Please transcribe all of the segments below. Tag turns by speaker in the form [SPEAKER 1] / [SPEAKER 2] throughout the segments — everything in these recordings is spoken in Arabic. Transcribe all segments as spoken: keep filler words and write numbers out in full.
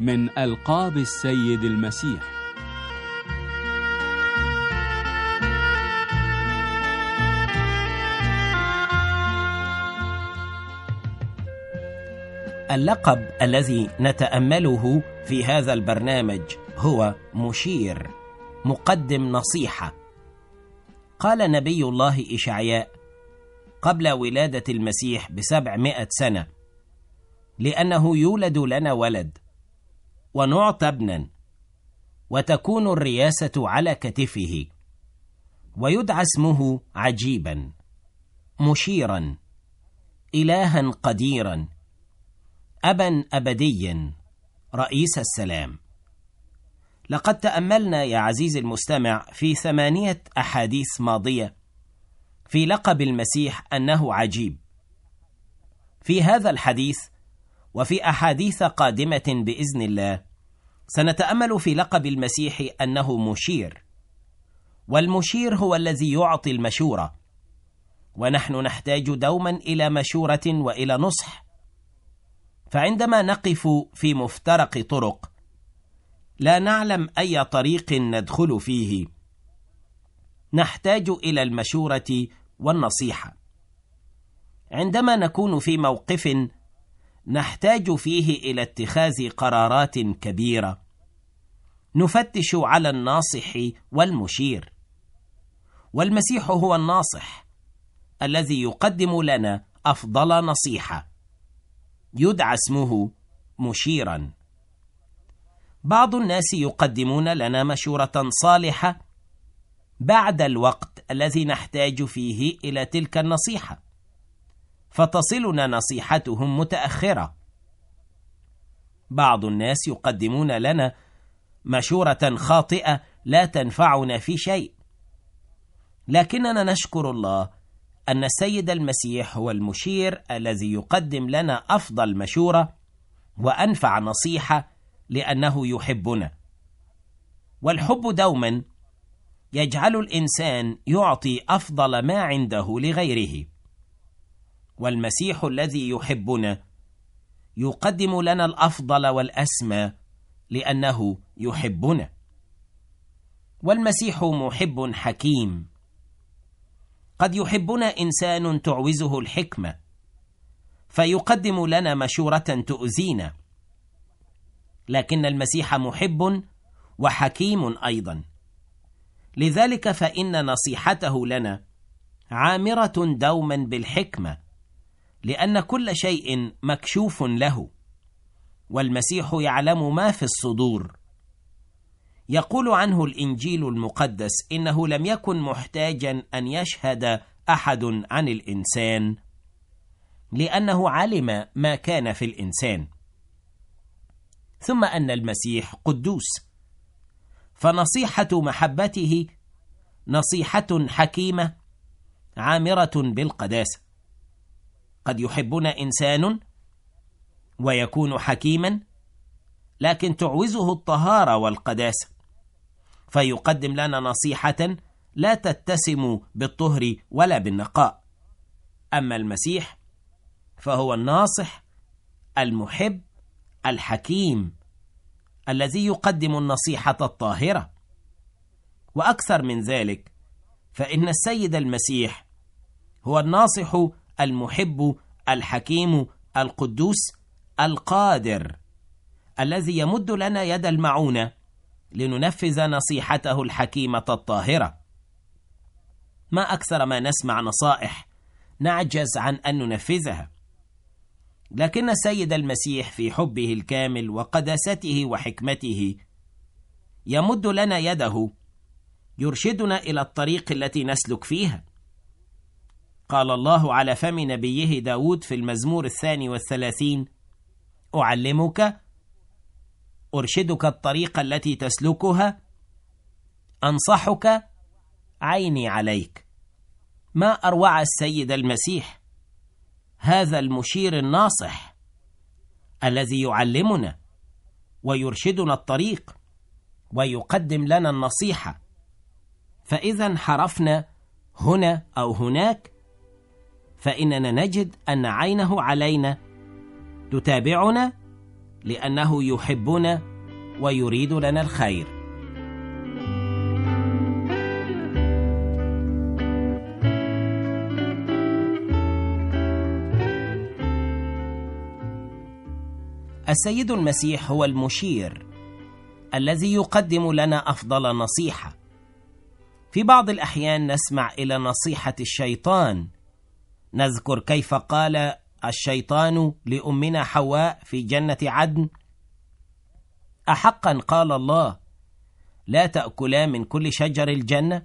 [SPEAKER 1] من ألقاب السيد المسيح.
[SPEAKER 2] اللقب الذي نتأمله في هذا البرنامج هو مشير، مقدم نصيحة. قال نبي الله إشعياء قبل ولادة المسيح بسبعمائة سنة: لأنه يولد لنا ولد ونعطى ابنا وتكون الرياسة على كتفه ويدعى اسمه عجيبا، مشيرا، إلها قديرا، أبا أبديا، رئيس السلام. لقد تأملنا يا عزيزي المستمع في ثمانية أحاديث ماضية في لقب المسيح أنه عجيب. في هذا الحديث وفي أحاديث قادمة بإذن الله سنتأمل في لقب المسيح أنه مشير، والمشير هو الذي يعطي المشورة، ونحن نحتاج دوما إلى مشورة وإلى نصح. فعندما نقف في مفترق طرق لا نعلم أي طريق ندخل فيه، نحتاج إلى المشورة والنصيحة. عندما نكون في موقف نحتاج فيه إلى اتخاذ قرارات كبيرة، نفتش على الناصح والمشير، والمسيح هو الناصح الذي يقدم لنا أفضل نصيحة، يدعى اسمه مشيرا. بعض الناس يقدمون لنا مشورة صالحة بعد الوقت الذي نحتاج فيه إلى تلك النصيحة، فتصلنا نصيحتهم متأخرة. بعض الناس يقدمون لنا مشورة خاطئة لا تنفعنا في شيء، لكننا نشكر الله أن السيد المسيح هو المشير الذي يقدم لنا أفضل مشورة وأنفع نصيحة، لأنه يحبنا. والحب دوما يجعل الإنسان يعطي أفضل ما عنده لغيره، والمسيح الذي يحبنا يقدم لنا الأفضل والأسمى لأنه يحبنا. والمسيح محب حكيم. قد يحبنا إنسان تعوزه الحكمة فيقدم لنا مشورة تؤذينا، لكن المسيح محب وحكيم أيضا، لذلك فإن نصيحته لنا عامرة دوما بالحكمة، لأن كل شيء مكشوف له، والمسيح يعلم ما في الصدور. يقول عنه الإنجيل المقدس إنه لم يكن محتاجا أن يشهد أحد عن الإنسان، لأنه علم ما كان في الإنسان. ثم أن المسيح قدوس، فنصيحة محبته نصيحة حكيمة عامرة بالقداسة. قد يحبنا إنسان ويكون حكيما، لكن تعوزه الطهارة والقداسة، فيقدم لنا نصيحة لا تتسم بالطهر ولا بالنقاء. أما المسيح فهو الناصح المحب الحكيم الذي يقدم النصيحة الطاهرة. وأكثر من ذلك، فإن السيد المسيح هو الناصح المحب الحكيم القدوس القادر، الذي يمد لنا يد المعونة لننفذ نصيحته الحكيمة الطاهرة. ما أكثر ما نسمع نصائح نعجز عن أن ننفذها، لكن السيد المسيح في حبه الكامل وقداسته وحكمته يمد لنا يده، يرشدنا إلى الطريق التي نسلك فيها. قال الله على فم نبيه داود في المزمور الثاني والثلاثين: أعلمك، أرشدك الطريق التي تسلكها، أنصحك، عيني عليك. ما أروع السيد المسيح، هذا المشير الناصح الذي يعلمنا ويرشدنا الطريق ويقدم لنا النصيحة. فإذا انحرفنا هنا أو هناك فإننا نجد أن عينه علينا تتابعنا لأنه يحبنا ويريد لنا الخير. السيد المسيح هو المشير الذي يقدم لنا أفضل نصيحة. في بعض الأحيان نسمع إلى نصيحة الشيطان. نذكر كيف قال الشيطان لأمنا حواء في جنة عدن: أحقا قال الله لا تأكلا من كل شجر الجنة؟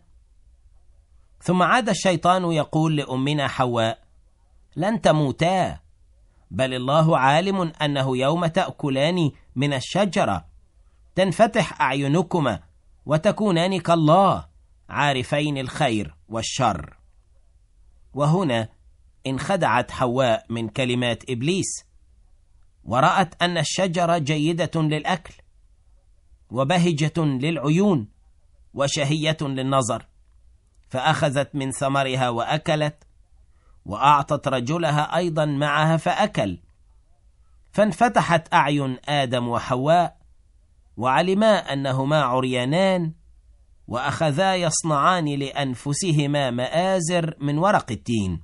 [SPEAKER 2] ثم عاد الشيطان يقول لأمنا حواء: لن تموتا، بل الله عالم أنه يوم تأكلان من الشجرة تنفتح أعينكما وتكونان كالله عارفين الخير والشر. وهنا انخدعت حواء من كلمات إبليس، ورأت أن الشجرة جيدة للأكل وبهجة للعيون وشهية للنظر، فأخذت من ثمرها وأكلت، وأعطت رجلها أيضا معها فأكل، فانفتحت أعين آدم وحواء، وعلما أنهما عريانان، وأخذا يصنعان لأنفسهما مآزر من ورق التين.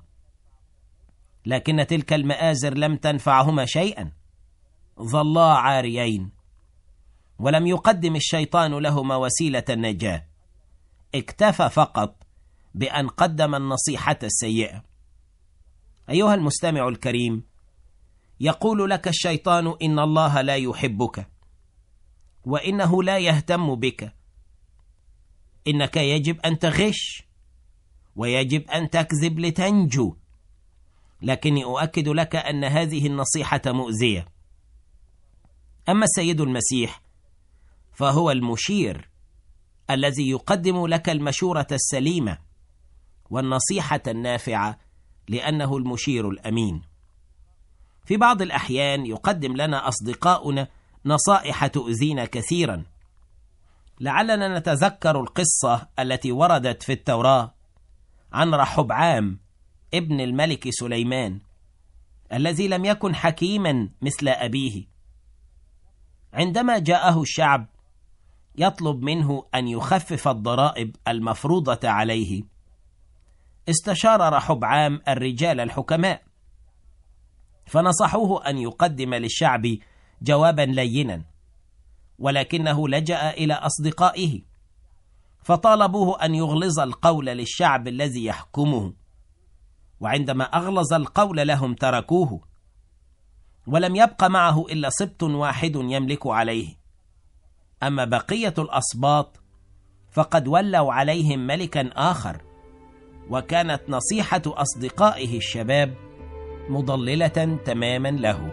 [SPEAKER 2] لكن تلك المآزر لم تنفعهما شيئا، ظلا عاريين، ولم يقدم الشيطان لهما وسيلة النجاة، اكتفى فقط بأن قدم النصيحة السيئة. أيها المستمع الكريم، يقول لك الشيطان إن الله لا يحبك، وإنه لا يهتم بك، إنك يجب أن تغش، ويجب أن تكذب لتنجو. لكني أؤكد لك أن هذه النصيحة مؤذية. أما السيد المسيح فهو المشير الذي يقدم لك المشورة السليمة والنصيحة النافعة، لأنه المشير الأمين. في بعض الأحيان يقدم لنا أصدقاؤنا نصائح تؤذينا كثيرا. لعلنا نتذكر القصة التي وردت في التوراة عن رحبعام ابن الملك سليمان الذي لم يكن حكيما مثل أبيه. عندما جاءه الشعب يطلب منه أن يخفف الضرائب المفروضة عليه، استشار رحبعام الرجال الحكماء، فنصحوه أن يقدم للشعب جوابا لينا، ولكنه لجأ إلى أصدقائه فطالبوه أن يغلظ القول للشعب الذي يحكمه، وعندما أغلظ القول لهم تركوه، ولم يبق معه إلا سبط واحد يملك عليه. أما بقية الأسباط فقد ولوا عليهم ملكا آخر، وكانت نصيحة أصدقائه الشباب مضللة تماما له.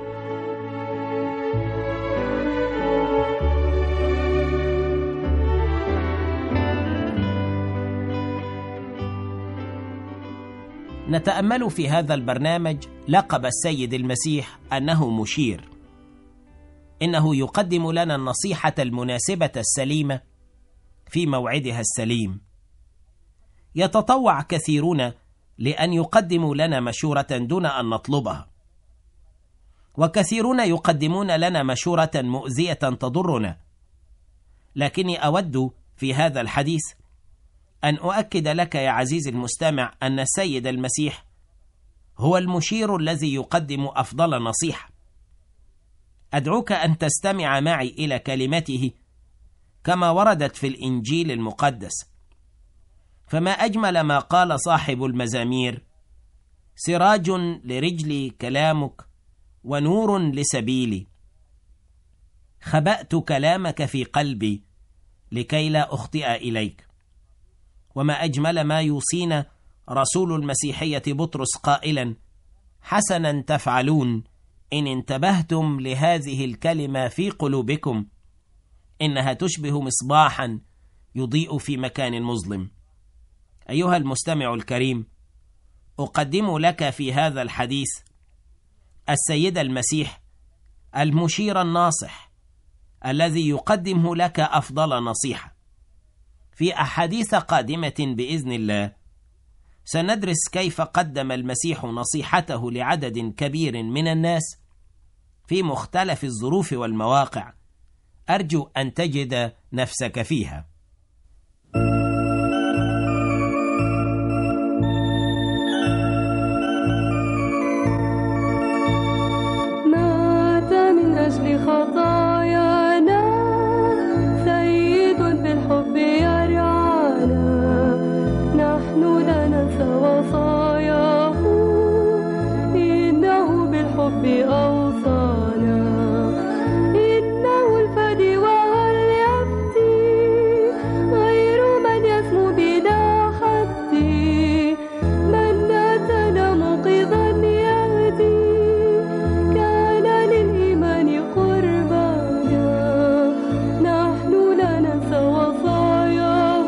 [SPEAKER 2] نتأمل في هذا البرنامج لقب السيد المسيح أنه مشير. إنه يقدم لنا النصيحة المناسبة السليمة في موعدها السليم. يتطوع كثيرون لأن يقدموا لنا مشورة دون أن نطلبها، وكثيرون يقدمون لنا مشورة مؤذية تضرنا. لكني أود في هذا الحديث أن أؤكد لك يا عزيزي المستمع أن السيد المسيح هو المشير الذي يقدم أفضل نصيحة. أدعوك أن تستمع معي إلى كلمته كما وردت في الإنجيل المقدس. فما أجمل ما قال صاحب المزامير: سراج لرجلي كلامك ونور لسبيلي، خبأت كلامك في قلبي لكي لا أخطئ إليك. وما أجمل ما يوصينا رسول المسيحية بطرس قائلا: حسنا تفعلون إن انتبهتم لهذه الكلمة في قلوبكم، إنها تشبه مصباحا يضيء في مكان مظلم. أيها المستمع الكريم، أقدم لك في هذا الحديث السيد المسيح المشير الناصح الذي يقدم لك أفضل نصيحة. في أحاديث قادمة بإذن الله سندرس كيف قدم المسيح نصيحته لعدد كبير من الناس في مختلف الظروف والمواقع. أرجو أن تجد نفسك فيها.
[SPEAKER 3] مات من أجل خطايانا، سيد بالحب يرعانا، نحن لا ننسى وصاياه، إنه بالحب أوصانا، إنه الفدي وهل يفتي، غير من يسمو بلا حد، من أتانا منقذا يهدي، كان للإيمان قربانا، نحن لا ننسى وصاياه،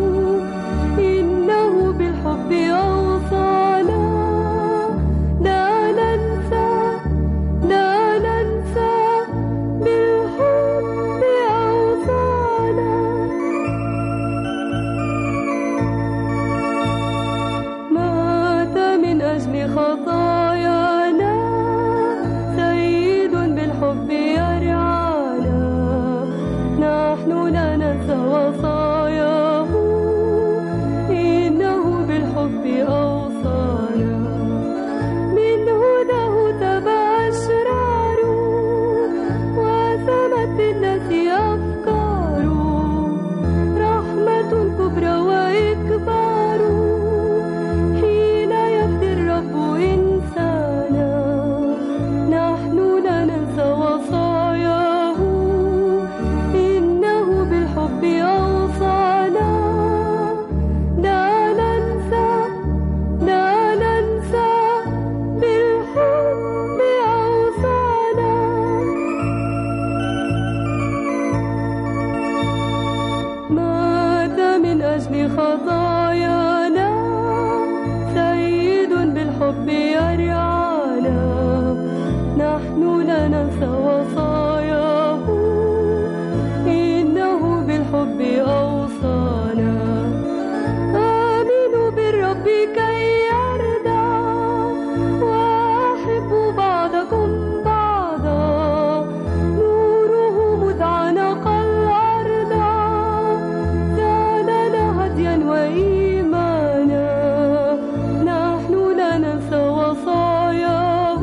[SPEAKER 3] إنه بالحب أوصانا، لا ننسى لا ننسى بالحب أوصانا. مات من أجل خطايانا، سيد بالحب يرعانا، نحن لا ننسى وصاياه، إنه بالحب أوصانا، من هداه تبع أشرار، وسمت بالناس أفكار، رحمة كبرى وإكبار، حين يفدي الرب إنسانا، نحن لا ننسى وصاياه، إنه بالحب أوصانا، لا ننسى لا ننسى بالحب أوصانا. مات من أجل خطايانا، سيد بالحب يرعانا، نحن لا ننسى وصاياه، إنه بالحب أوصانا، آمنوا بالرب كي يرضى، وأحبوا بعضكم بعضا، نوره مذ عنق الأرض، زادنا هديا وإيمانا، نحن لا ننسى وصاياه،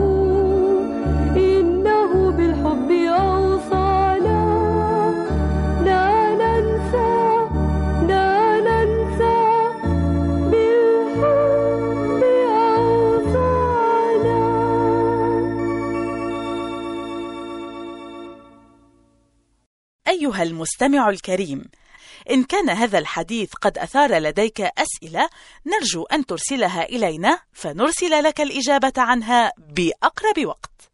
[SPEAKER 3] إنه بالحب أوصانا، لا ننسى لا ننسى بالحب أوصانا.
[SPEAKER 4] أيها المستمع الكريم، إن كان هذا الحديث قد أثار لديك أسئلة، نرجو أن ترسلها إلينا فنرسل لك الإجابة عنها بأقرب وقت.